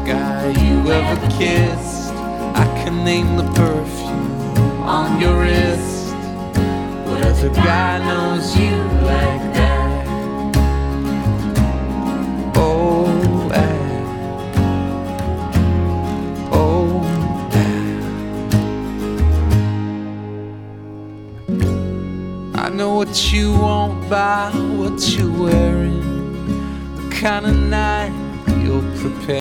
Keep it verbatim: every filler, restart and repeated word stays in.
guy you ever kissed. I can name the perfume on your wrist. What other guy knows you like that? Oh, Al. Oh, Al. I know what you want by what you're wearing, the kind of night you'll prepare.